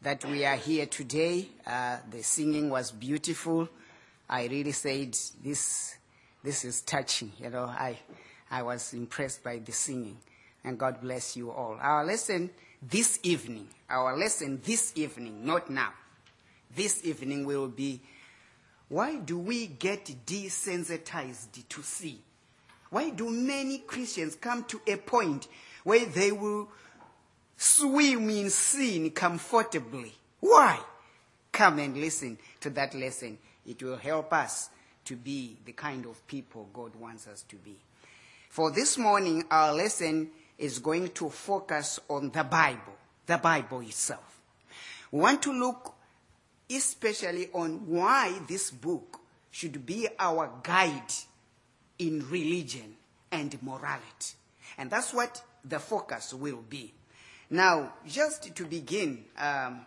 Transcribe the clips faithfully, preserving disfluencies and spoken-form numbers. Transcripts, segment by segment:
that we are here today. Uh, the singing was beautiful. I really said, this this is touching. You know, I, I was impressed by the singing. And God bless you all. Our lesson this evening, our lesson this evening, not now. This evening will be, why do we get desensitized to sin? Why do many Christians come to a point where they will swim in sin comfortably? Why? Come and listen to that lesson. It will help us to be the kind of people God wants us to be. For this morning, our lesson is going to focus on the Bible, the Bible itself. We want to look especially on why this book should be our guide in religion and morality. And that's what the focus will be. Now, just to begin, um,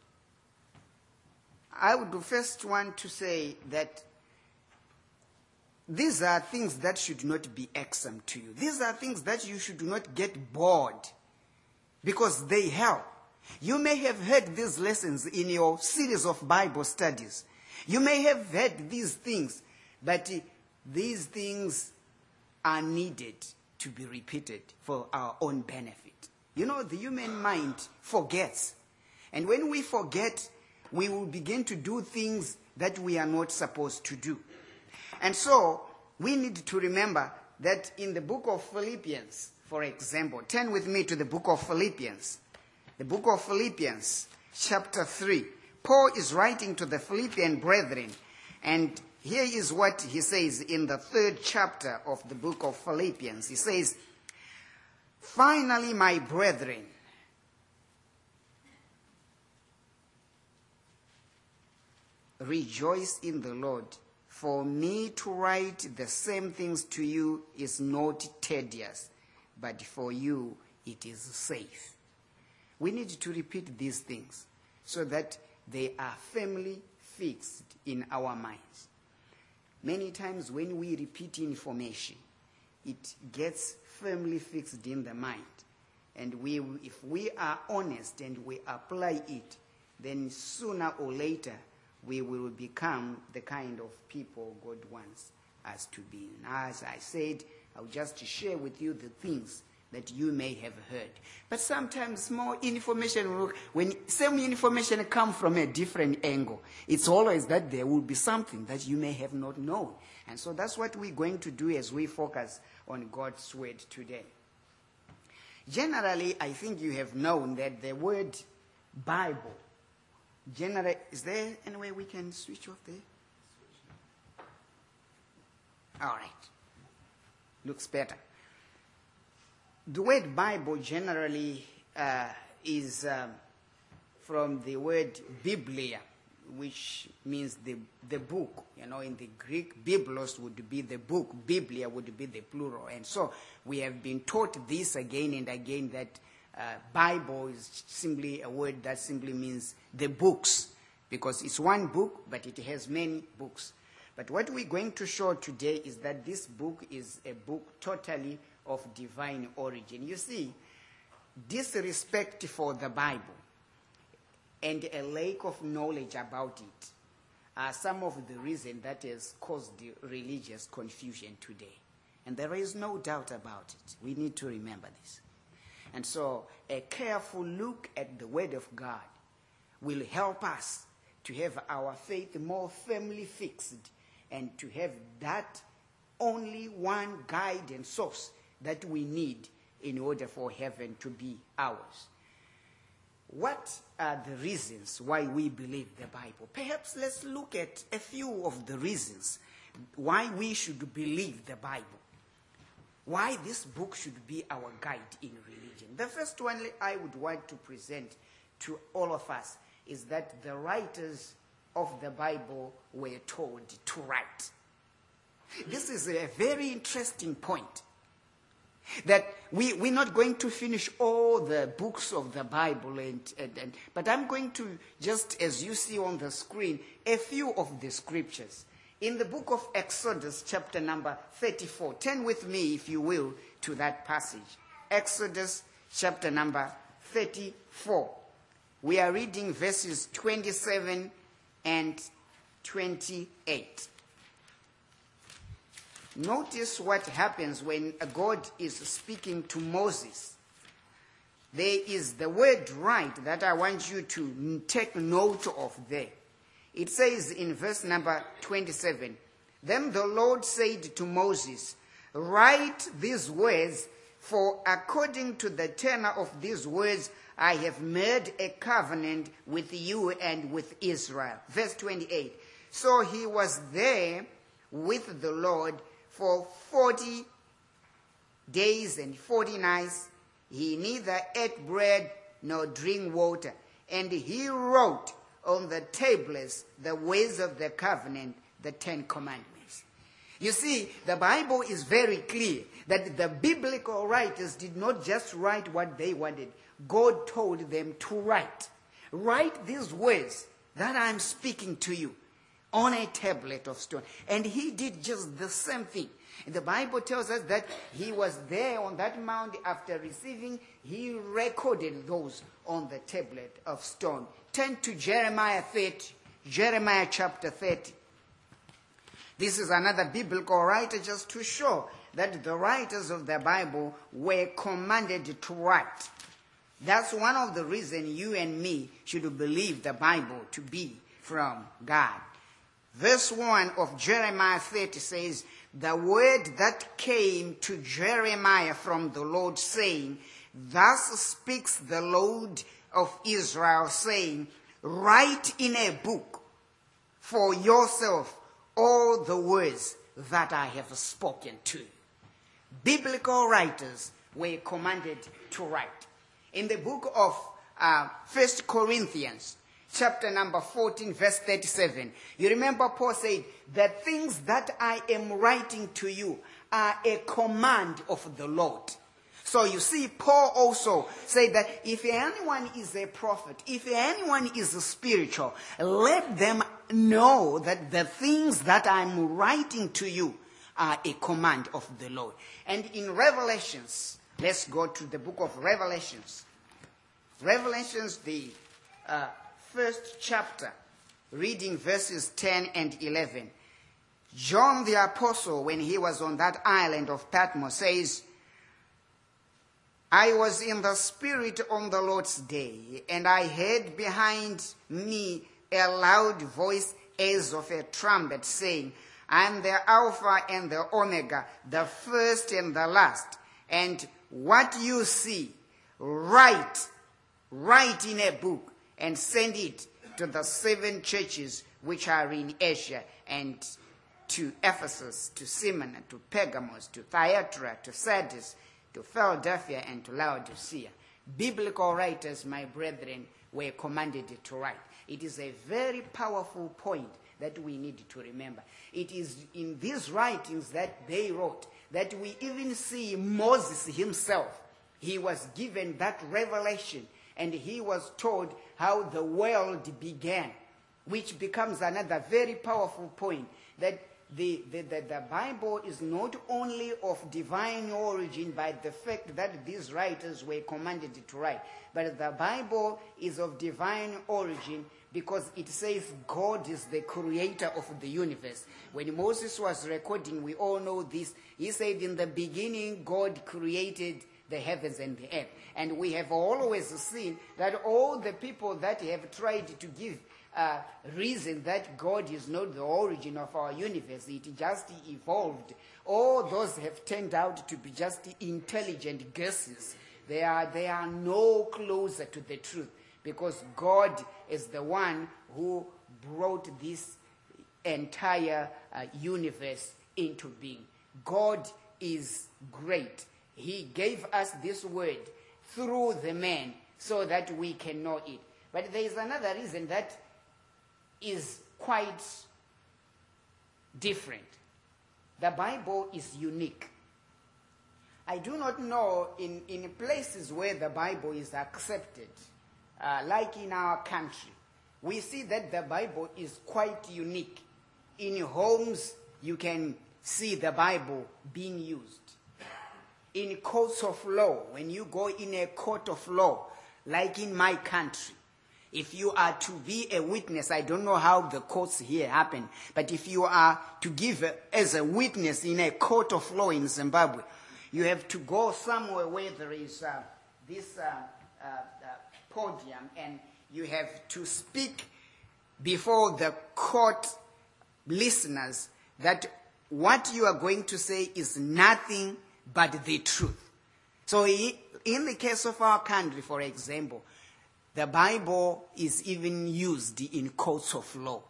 I would first want to say that these are things that should not be irksome to you. These are things that you should not get bored, because they help. You may have heard these lessons in your series of Bible studies. You may have heard these things, but these things are needed to be repeated for our own benefit. You know, the human mind forgets. And when we forget, we will begin to do things that we are not supposed to do. And so, we need to remember that in the book of Philippians, for example, turn with me to the book of Philippians. The book of Philippians, chapter three. Paul is writing to the Philippian brethren, and here is what he says in the third chapter of the book of Philippians. He says, "Finally, my brethren, rejoice in the Lord. For me to write the same things to you is not tedious, but for you it is safe." We need to repeat these things so that they are firmly fixed in our minds. Many times when we repeat information, it gets firmly fixed in the mind. And we, if we are honest and we apply it, then sooner or later we will become the kind of people God wants us to be. Now, as I said, I'll just share with you the things that you may have heard. But sometimes more information, when same information comes from a different angle, it's always that there will be something that you may have not known. And so that's what we're going to do as we focus on God's word today. Generally, I think you have known that the word Bible, generally, is there any way we can switch off there? All right. Looks better. The word Bible generally uh, is um, from the word Biblia, which means the, the book. You know, in the Greek, Biblos would be the book, Biblia would be the plural. And so we have been taught this again and again, that uh, Bible is simply a word that simply means the books, because it's one book, but it has many books. But what we're going to show today is that this book is a book totally of divine origin. You see, disrespect for the Bible and a lack of knowledge about it are some of the reasons that has caused the religious confusion today. And there is no doubt about it. We need to remember this. And so a careful look at the Word of God will help us to have our faith more firmly fixed and to have that only one guide and source that we need in order for heaven to be ours. What are the reasons why we believe the Bible? Perhaps let's look at a few of the reasons why we should believe the Bible. Why this book should be our guide in religion. The first one I would want to present to all of us is that the writers of the Bible were told to write. This is a very interesting point. That we, we're not going to finish all the books of the Bible, and, and, and, but I'm going to just, as you see on the screen, a few of the scriptures. In the book of Exodus, chapter number thirty-four, turn with me, if you will, to that passage. Exodus, chapter number thirty-four. We are reading verses twenty-seven and twenty-eight. Notice what happens when God is speaking to Moses. There is the word right that I want you to take note of there. It says in verse number twenty-seven, "Then the Lord said to Moses, write these words, for according to the tenor of these words, I have made a covenant with you and with Israel." Verse twenty-eight, "So he was there with the Lord for forty days and forty nights. He neither ate bread nor drank water. And he wrote on the tablets the words of the covenant, the Ten Commandments." You see, the Bible is very clear that the biblical writers did not just write what they wanted. God told them to write. Write these words that I'm speaking to you on a tablet of stone. And he did just the same thing. And the Bible tells us that he was there on that mount after receiving. He recorded those on the tablet of stone. Turn to Jeremiah thirty. Jeremiah chapter thirty. This is another biblical writer just to show that the writers of the Bible were commanded to write. That's one of the reasons you and me should believe the Bible to be from God. Verse one of Jeremiah thirty says, "The word that came to Jeremiah from the Lord, saying, Thus speaks the Lord of Israel, saying, Write in a book for yourself all the words that I have spoken to you." Biblical writers were commanded to write. In the book of uh, First Corinthians, chapter number fourteen, verse thirty-seven. You remember Paul said, "The things that I am writing to you are a command of the Lord." So you see, Paul also said that if anyone is a prophet, if anyone is a spiritual, let them know that the things that I'm writing to you are a command of the Lord. And in Revelations, let's go to the book of Revelations. Revelations, the uh, first chapter, reading verses ten and eleven. John the Apostle, when he was on that island of Patmos, says, "I was in the Spirit on the Lord's day, and I heard behind me a loud voice as of a trumpet saying, I am the Alpha and the Omega, the first and the last. And what you see, write, write in a book, and send it to the seven churches which are in Asia, and to Ephesus, to Smyrna, to Pergamos, to Thyatira, to Sardis, to Philadelphia, and to Laodicea." Biblical writers, my brethren, were commanded to write. It is a very powerful point that we need to remember. It is in these writings that they wrote that we even see Moses himself. He was given that revelation, and he was told how the world began, which becomes another very powerful point, that the, the, the, the Bible is not only of divine origin by the fact that these writers were commanded to write, but the Bible is of divine origin because it says God is the creator of the universe. When Moses was recording, we all know this. He said, "In the beginning, God created the heavens and the earth." And we have always seen that all the people that have tried to give uh, reason that God is not the origin of our universe, it just evolved, all those have turned out to be just intelligent guesses. They are, they are no closer to the truth, because God is the one who brought this entire uh, universe into being. God is great. He gave us this word through the man so that we can know it. But there is another reason that is quite different. The Bible is unique. I do not know in, in places where the Bible is accepted, uh, like in our country, we see that the Bible is quite unique. In homes, you can see the Bible being used. In courts of law, when you go in a court of law, like in my country, If you are to be a witness, I don't know how the courts here happen, but if you are to give a, as a witness in a court of law in Zimbabwe, you have to go somewhere where there is uh, this uh, uh, uh, podium, and you have to speak before the court listeners that what you are going to say is nothing but the truth. So in the case of our country, for example, the Bible is even used in courts of law.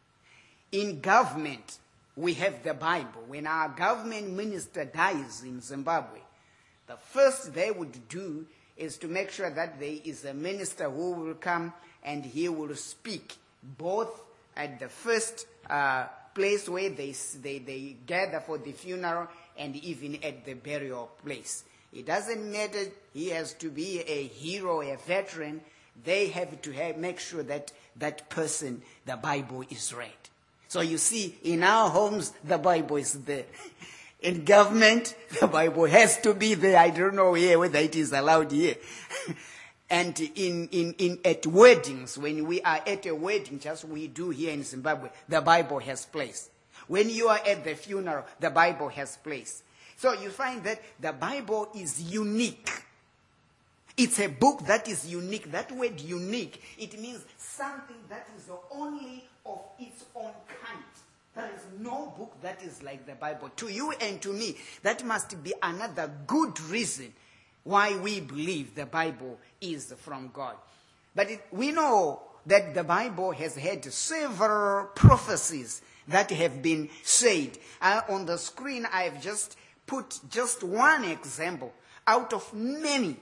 In government, we have the Bible. When our government minister dies in Zimbabwe, the first they would do is to make sure that there is a minister who will come and he will speak both at the first uh, place where they, they, they gather for the funeral and even at the burial place. It doesn't matter, he has to be a hero, a veteran. They have to have, make sure that that person, the Bible is read. So you see, in our homes, the Bible is there. In government, the Bible has to be there. I don't know here whether it is allowed here. And in, in, in at weddings, when we are at a wedding, just we do here in Zimbabwe, the Bible has place. When you are at the funeral, the Bible has place. So you find that the Bible is unique. It's a book that is unique. That word unique, it means something that is only of its own kind. There is no book that is like the Bible. To you and to me, that must be another good reason why we believe the Bible is from God. But it, we know that the Bible has had several prophecies that have been said. Uh, on the screen, I have just put just one example out of many.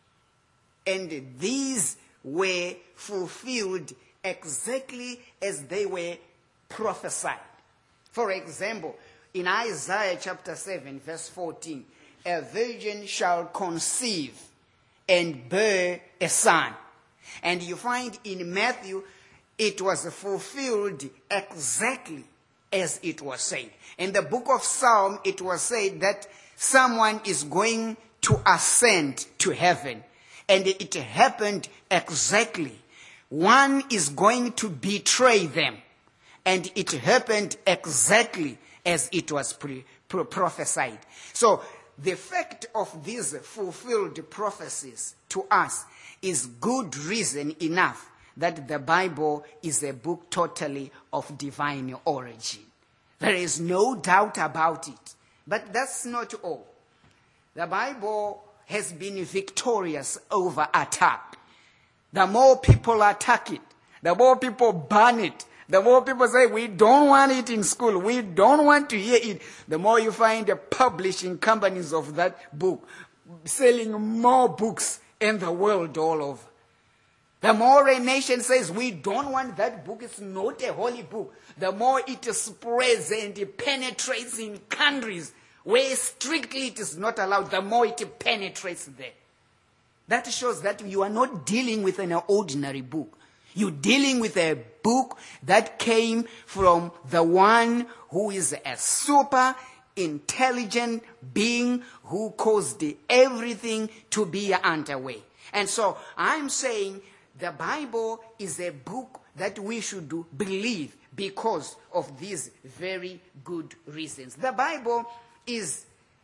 And these were fulfilled exactly as they were prophesied. For example, in Isaiah chapter seven, verse fourteen, a virgin shall conceive and bear a son. And you find in Matthew, it was fulfilled exactly as it was said. In the book of Psalm, it was said that someone is going to ascend to heaven. And it happened exactly. One is going to betray them. And it happened exactly as it was pre- pro- prophesied. So the fact of these fulfilled prophecies to us is good reason enough that the Bible is a book totally of divine origin. There is no doubt about it. But that's not all. The Bible has been victorious over attack. The more people attack it, the more people ban it, the more people say, we don't want it in school, we don't want to hear it, the more you find the publishing companies of that book selling more books in the world all over. The more a nation says, we don't want that book, it's not a holy book, the more it spreads and it penetrates in countries where strictly it is not allowed, the more it penetrates there. That shows that you are not dealing with an ordinary book. You're dealing with a book that came from the one who is a super intelligent being who caused everything to be underway. And so I'm saying the Bible is a book that we should believe because of these very good reasons. The Bible is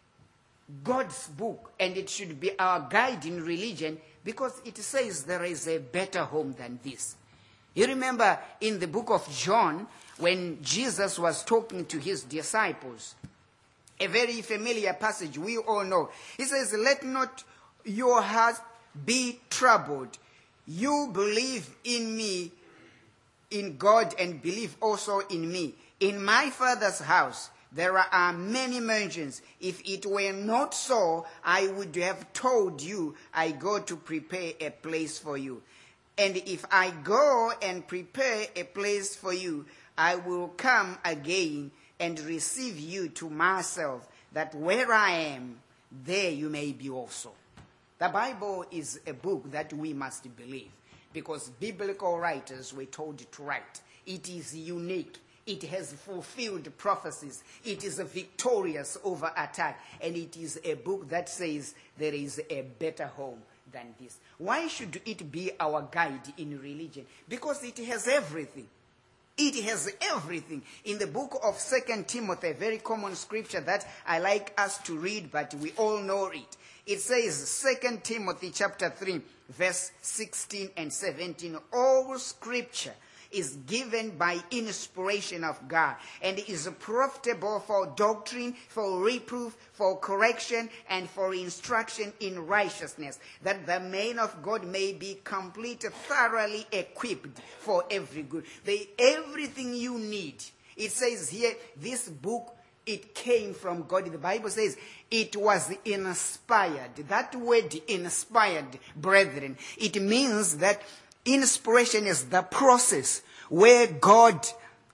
God's book, and it should be our guide in religion because it says there is a better home than this. You remember in the book of John, when Jesus was talking to his disciples, a very familiar passage we all know. He says, let not your heart be troubled. You believe in me, in God, and believe also in me. In my Father's house there are many mansions. If it were not so, I would have told you, I go to prepare a place for you. And if I go and prepare a place for you, I will come again and receive you to myself, that where I am, there you may be also. The Bible is a book that we must believe, because biblical writers were told to write. It is unique. It has fulfilled prophecies. It is victorious over attack. And it is a book that says there is a better home than this. Why should it be our guide in religion? Because it has everything. It has everything. In the book of Second Timothy, a very common scripture that I like us to read, but we all know it. It says, Second Timothy chapter three, verse sixteen and seventeen, all scripture is given by inspiration of God and is profitable for doctrine, for reproof, for correction, and for instruction in righteousness, that the man of God may be complete, thoroughly equipped for every good. The, everything you need. It says here, this book, it came from God. The Bible says it was inspired. That word inspired, brethren, it means that inspiration is the process where God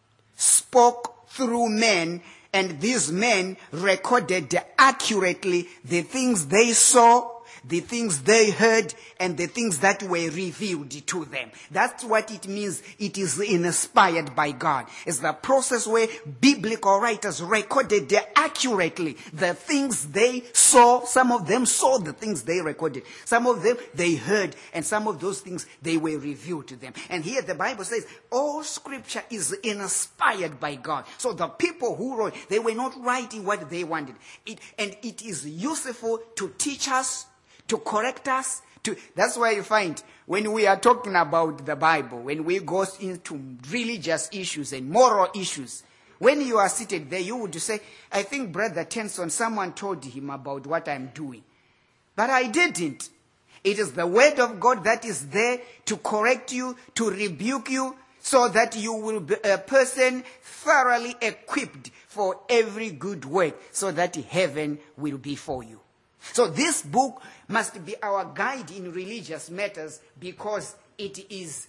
spoke through men, and these men recorded accurately the things they saw, the things they heard, and the things that were revealed to them. That's what it means. It is inspired by God. It's the process where biblical writers recorded accurately the things they saw. Some of them saw the things they recorded. Some of them they heard, and some of those things they were revealed to them. And here the Bible says all scripture is inspired by God. So the people who wrote, they were not writing what they wanted. It, and it is useful to teach us, to correct us. To, that's why you find when we are talking about the Bible, when we go into religious issues and moral issues, when you are seated there, you would say, I think Brother Tenson, someone told him about what I'm doing. But I didn't. It is the word of God that is there to correct you, to rebuke you, so that you will be a person thoroughly equipped for every good work, so that heaven will be for you. So this book must be our guide in religious matters because it is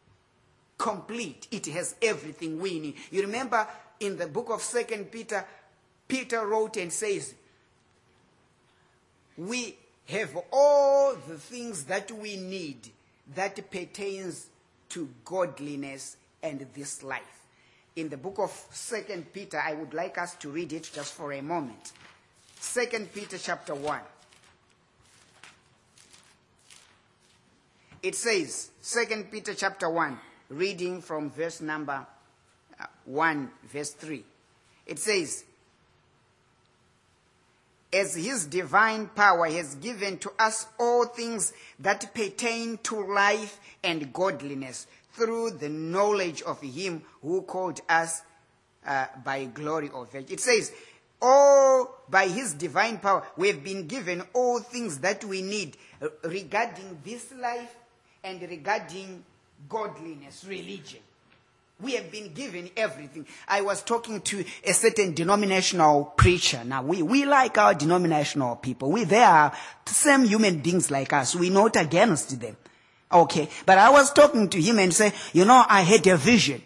complete. It has everything we need. You remember in the book of Second Peter, Peter wrote and says, we have all the things that we need that pertains to godliness and this life. In the book of Second Peter, I would like us to read it just for a moment. Second Peter chapter one. It says, Second Peter chapter one, reading from verse number uh, one, verse three. It says, as his divine power has given to us all things that pertain to life and godliness, through the knowledge of him who called us uh, by glory or virtue. It says, all by his divine power, we have been given all things that we need regarding this life and regarding godliness, religion. We have been given everything. I was talking to a certain denominational preacher. Now, we, we like our denominational people. We, they are the same human beings like us. We're not against them. Okay. But I was talking to him and said, you know, I had a vision.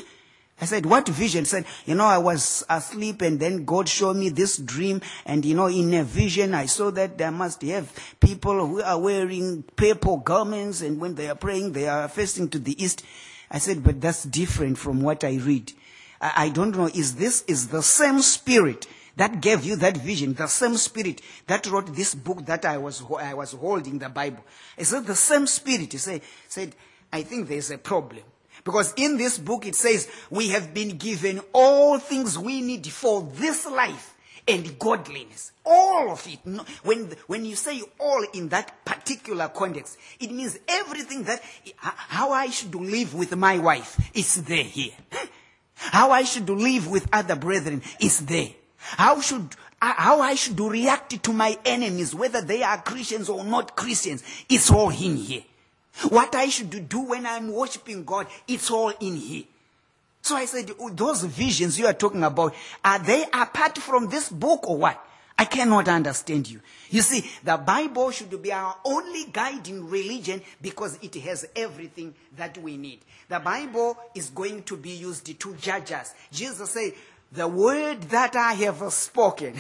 I said, what vision? He said, you know, I was asleep and then God showed me this dream. And, you know, in a vision, I saw that there must have people who are wearing purple garments. And when they are praying, they are facing to the east. I said, but that's different from what I read. I, I don't know. Is this is the same spirit that gave you that vision? The same spirit that wrote this book that I was I was holding, the Bible. Is it the same spirit? He said, said, I think there's a problem. Because in this book it says, we have been given all things we need for this life and godliness. All of it. When, when you say all in that particular context, it means everything that, how I should live with my wife is there here. How I should live with other brethren is there. How should, how I should react to my enemies, whether they are Christians or not Christians, it's all in here. What I should do when I'm worshiping God, it's all in here. So I said, those visions you are talking about, are they apart from this book or what? I cannot understand you. You see, the Bible should be our only guide in religion because it has everything that we need. The Bible is going to be used to judge us. Jesus said, the word that I have spoken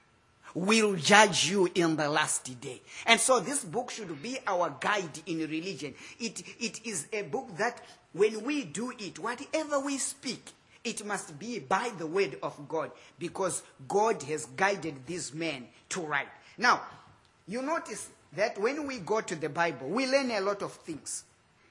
will judge you in the last day. And so this book should be our guide in religion. It, it is a book that when we do it, whatever we speak, it must be by the word of God, because God has guided these men to write. Now, you notice that when we go to the Bible, we learn a lot of things.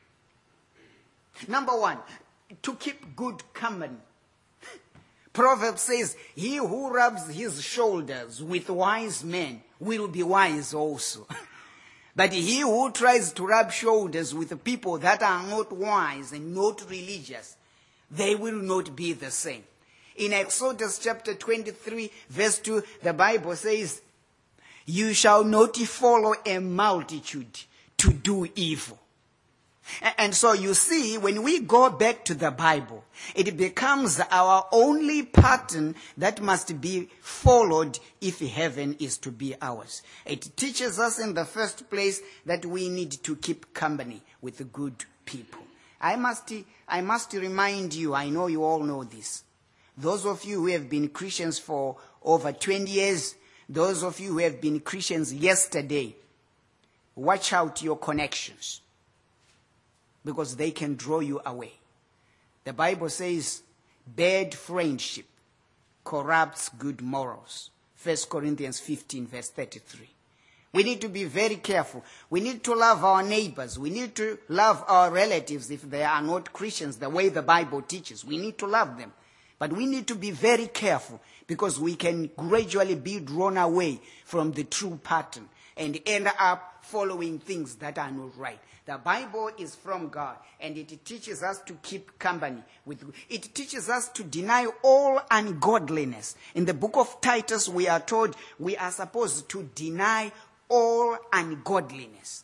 Number one, to keep good company. Proverbs says, he who rubs his shoulders with wise men will be wise also. But he who tries to rub shoulders with the people that are not wise and not religious, they will not be the same. In Exodus chapter twenty-three, verse two, the Bible says, you shall not follow a multitude to do evil. And so you see, when we go back to the Bible, it becomes our only pattern that must be followed if heaven is to be ours. It teaches us in the first place that we need to keep company with the good people. I must, I must remind you, I know you all know this. Those of you who have been Christians for over twenty years, those of you who have been Christians yesterday, watch out your connections, because they can draw you away. The Bible says, bad friendship corrupts good morals. First Corinthians fifteen, verse thirty-three. We need to be very careful. We need to love our neighbors. We need to love our relatives if they are not Christians, the way the Bible teaches. We need to love them. But we need to be very careful, because we can gradually be drawn away from the true pattern and end up following things that are not right. The Bible is from God, and it teaches us to keep company with. It teaches us to deny all ungodliness. In the book of Titus, we are told we are supposed to deny all ungodliness.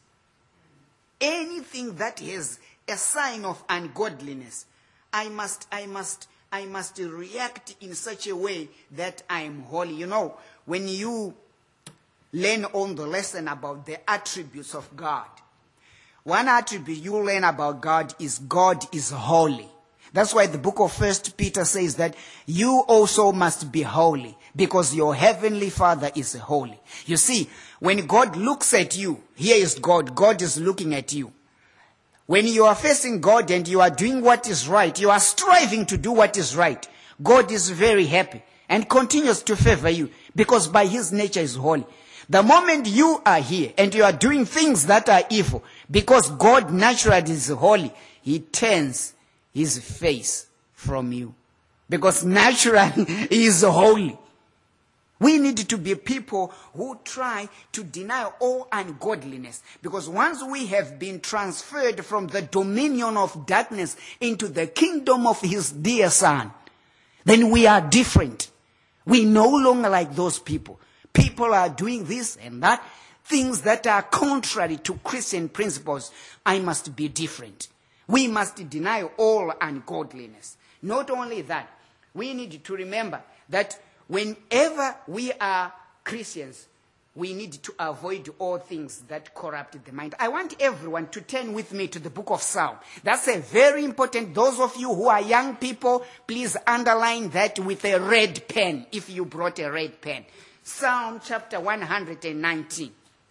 Anything that has a sign of ungodliness, I must, I must, I must react in such a way that I am holy. You know, when you learn on the lesson about the attributes of God, one attribute you learn about God is God is holy. That's why the book of First Peter says that you also must be holy, because your heavenly Father is holy. You see, when God looks at you, here is God, God is looking at you. When you are facing God and you are doing what is right, you are striving to do what is right, God is very happy and continues to favor you, because by his nature is holy. The moment you are here and you are doing things that are evil, because God naturally is holy, he turns his face from you, because naturally he is holy. We need to be people who try to deny all ungodliness, because once we have been transferred from the dominion of darkness into the kingdom of his dear Son, then we are different. We no longer like those people. People are doing this and that, things that are contrary to Christian principles. I must be different. We must deny all ungodliness. Not only that, we need to remember that whenever we are Christians, we need to avoid all things that corrupt the mind. I want everyone to turn with me to the book of Psalm. That's a very important. Those of you who are young people, please underline that with a red pen, if you brought a red pen. Psalm chapter one hundred nineteen.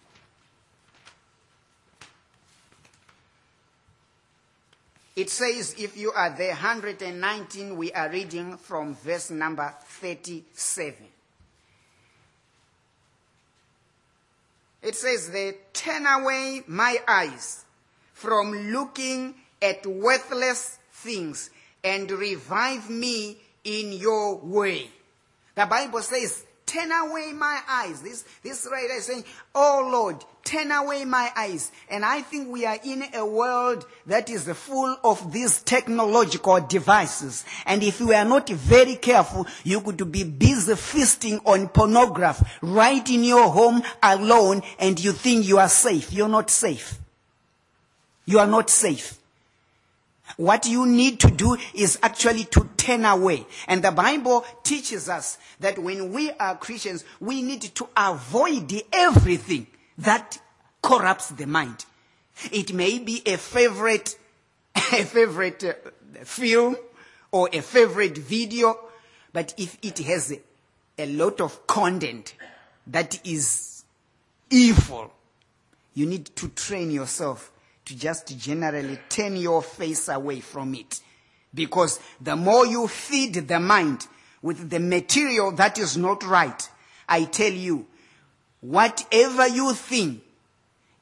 It says, if you are there, one hundred nineteen, we are reading from verse number thirty-seven. It says, they turn away my eyes from looking at worthless things and revive me in your way. The Bible says, turn away my eyes. This, this writer is saying, oh Lord, turn away my eyes. And I think we are in a world that is full of these technological devices. And if you are not very careful, you could be busy feasting on pornography right in your home alone, and you think you are safe. You're not safe. You are not safe. What you need to do is actually to turn away. And the Bible teaches us that when we are Christians, we need to avoid everything that corrupts the mind. It may be a favorite, a favorite uh, film or a favorite video, but if it has a, a lot of content that is evil, you need to train yourself to just generally turn your face away from it. Because the more you feed the mind with the material that is not right, I tell you, whatever you think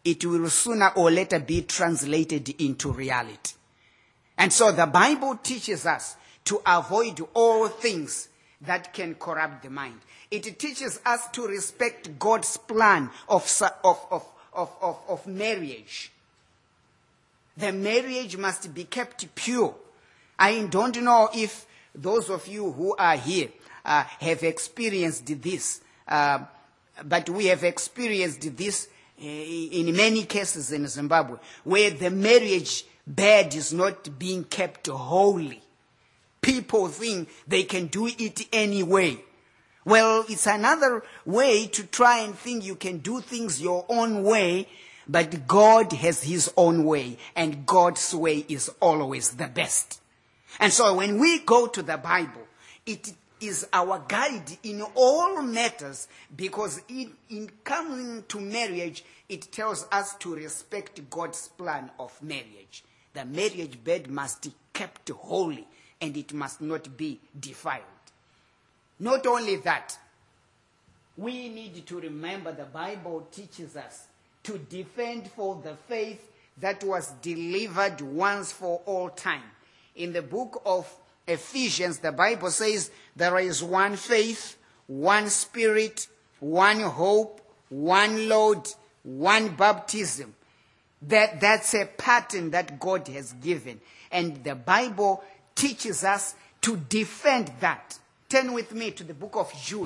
it will sooner or later be translated into reality. And so the Bible teaches us to avoid all things that can corrupt the mind. It teaches us to respect God's plan of, of, of, of, of, of marriage. The marriage must be kept pure. I don't know if those of you who are here uh, have experienced this, uh, but we have experienced this uh, in many cases in Zimbabwe, where the marriage bed is not being kept holy. People think they can do it anyway. Well, it's another way to try and think you can do things your own way, but God has his own way, and God's way is always the best. And so when we go to the Bible, it is our guide in all matters, because in, in coming to marriage, it tells us to respect God's plan of marriage. The marriage bed must be kept holy, and it must not be defiled. Not only that, we need to remember the Bible teaches us to defend for the faith that was delivered once for all time. In the book of Ephesians, the Bible says there is one faith, one spirit, one hope, one Lord, one baptism. That, that's a pattern that God has given. And the Bible teaches us to defend that. Turn with me to the book of Jude.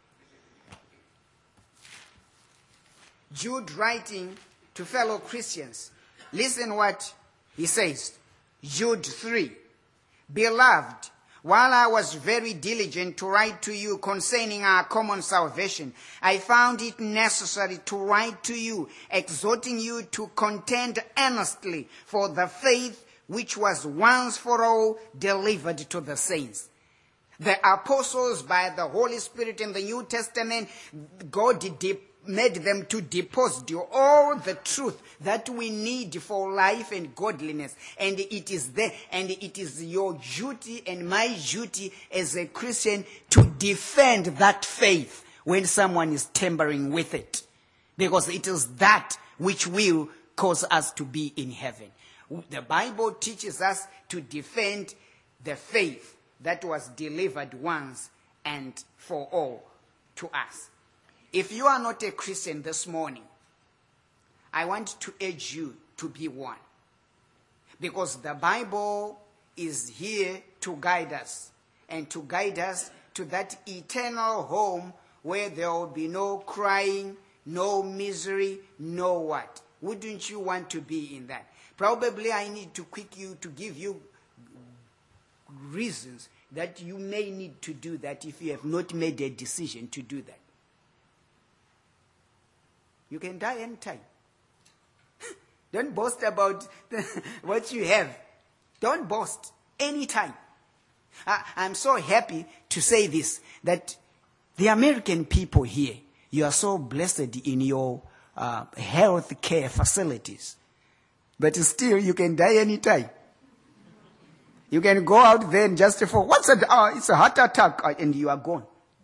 Jude writing to fellow Christians. Listen what he says. Jude three. Beloved, while I was very diligent to write to you concerning our common salvation, I found it necessary to write to you, exhorting you to contend earnestly for the faith which was once for all delivered to the saints. The apostles, by the Holy Spirit in the New Testament, God de- made them to deposit all the truth that we need for life and godliness. And it is there, and it is your duty and my duty as a Christian to defend that faith when someone is tampering with it. Because it is that which will cause us to be in heaven. The Bible teaches us to defend the faith that was delivered once and for all to us. If you are not a Christian this morning, I want to urge you to be one. Because the Bible is here to guide us, and to guide us to that eternal home where there will be no crying, no misery, no what. Wouldn't you want to be in that? Probably I need to quick you to give you reasons that you may need to do that if you have not made a decision to do that. You can die anytime. Don't boast about what you have. Don't boast anytime. I, I'm so happy to say this, that the American people here, you are so blessed in your uh, health care facilities. But still, you can die anytime. You can go out there and just for, what's it? Oh, it's a heart attack, and you are gone.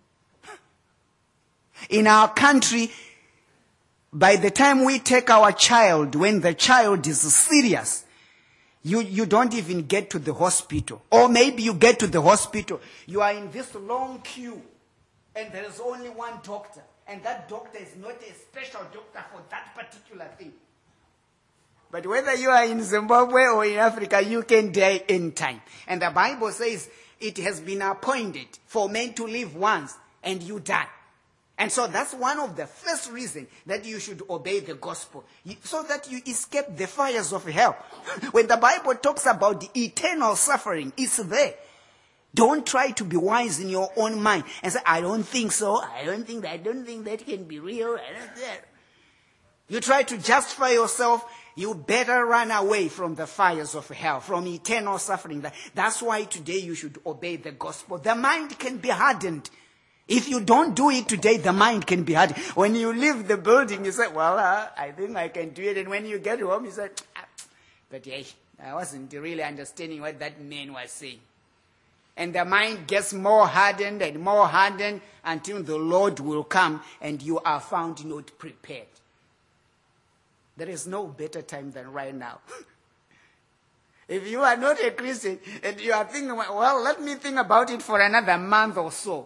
In our country, by the time we take our child, when the child is serious, you, you don't even get to the hospital. Or maybe you get to the hospital, you are in this long queue, and there is only one doctor, and that doctor is not a special doctor for that particular thing. But whether you are in Zimbabwe or in Africa, you can die anytime. And the Bible says it has been appointed for men to live once, and you die. And so that's one of the first reasons that you should obey the gospel, so that you escape the fires of hell. When the Bible talks about the eternal suffering, it's there. Don't try to be wise in your own mind and say, I don't think so, I don't think that, I don't think that can be real. You try to justify yourself, you better run away from the fires of hell, from eternal suffering. That's why today you should obey the gospel. The mind can be hardened. If you don't do it today, the mind can be hardened. When you leave the building, you say, well, uh, I think I can do it. And when you get home, you say, ah, but yeah, I wasn't really understanding what that man was saying. And the mind gets more hardened and more hardened until the Lord will come and you are found not prepared. There is no better time than right now. If you are not a Christian and you are thinking, well, let me think about it for another month or so.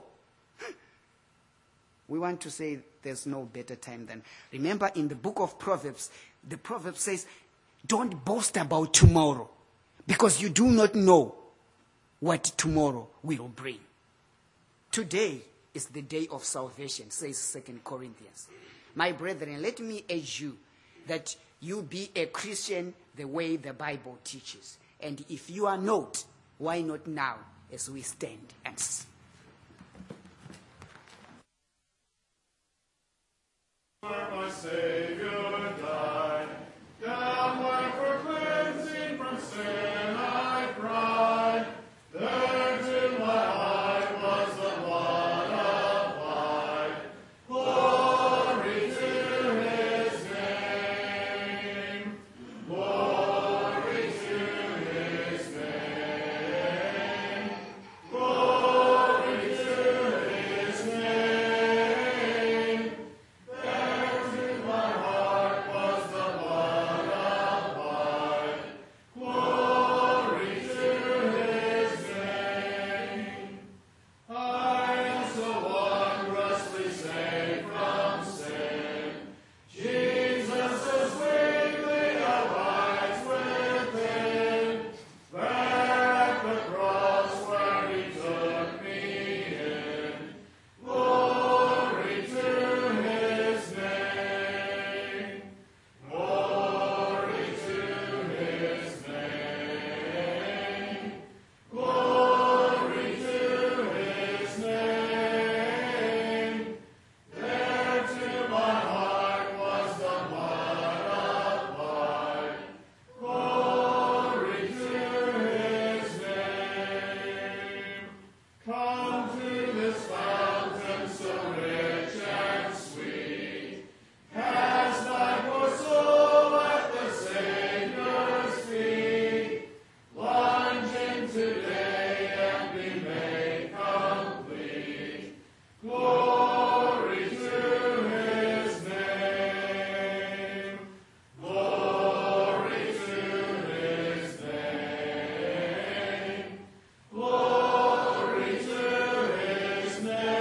We want to say there's no better time than. Remember in the book of Proverbs, the proverb says, don't boast about tomorrow because you do not know what tomorrow will bring. Today is the day of salvation, says Second Corinthians. My brethren, let me urge you that you be a Christian the way the Bible teaches. And if you are not, why not now as we stand and sing? My Savior died, down where for cleansing from sin I cried. There to my heart was the blood applied. Glory to his name. Glory to his name. Glory to his name. There to my heart was the blood applied. Glory to his name. I am so wondrously saved from sin. Jesus is weakly abides within. There at the cross where he took me in. Glory to his name. Glory to his name. Glory to his name. There to my heart was the blood applied. Glory to his name. Come to this fountain so rich and sweet. Cast thy poor soul at the Savior's feet. Plunge in today and be made complete. Glory to his name. Glory to his name. Glory to his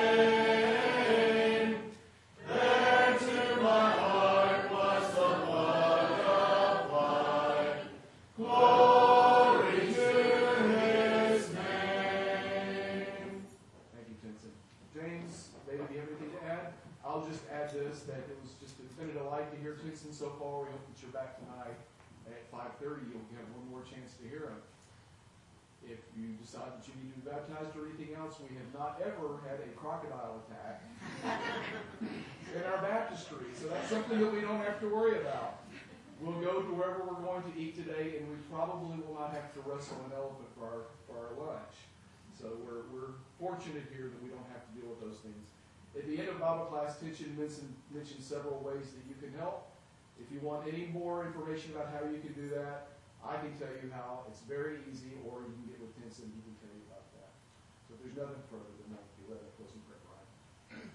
name. There to my heart was the blood applied. Glory to his name. Thank you, Vincent. James, David, do you have anything to add? I'll just add this, that it was just, it's been a delight to hear Vincent so far. We hope that you're back tonight at five thirty. You'll have one more chance to hear him. If you decide that you need to be baptized or anything else, we have not ever had a crocodile attack in our baptistry. So that's something that we don't have to worry about. We'll go to wherever we're going to eat today, and we probably will not have to wrestle an elephant for our, for our lunch. So we're, we're fortunate here that we don't have to deal with those things. At the end of Bible class, Tinchin mentioned, mentioned several ways that you can help. If you want any more information about how you can do that, I can tell you how. It's very easy, or you can get with Tinchin, he can tell you about that. So if there's nothing further than that, you let it close in prayer, Brian.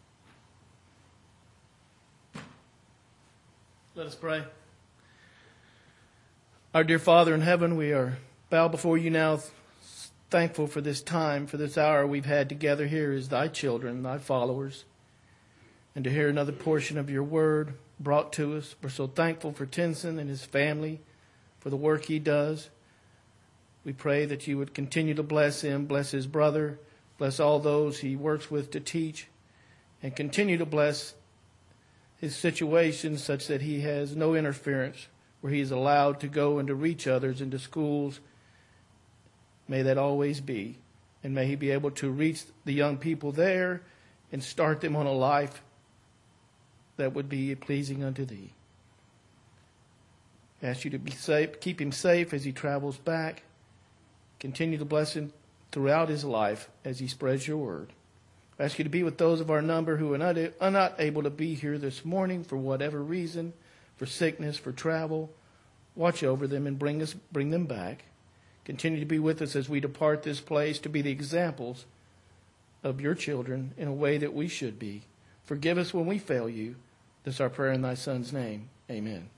Let us pray. Our dear Father in heaven, we are bowed before you now, thankful for this time, for this hour we've had together here as thy children, thy followers, and to hear another portion of your word brought to us. We're so thankful for Tinchin and his family, for the work he does. We pray that you would continue to bless him, bless his brother, bless all those he works with to teach, and continue to bless his situation such that he has no interference, where he is allowed to go and to reach others into schools. May that always be. And may he be able to reach the young people there and start them on a life that would be pleasing unto thee. I ask you to be safe, keep him safe as he travels back. Continue to bless him throughout his life as he spreads your word. I ask you to be with those of our number who are not, are not able to be here this morning for whatever reason, for sickness, for travel. Watch over them and bring us, bring them back. Continue to be with us as we depart this place, to be the examples of your children in a way that we should be. Forgive us when we fail you. This is our prayer in thy Son's name. Amen.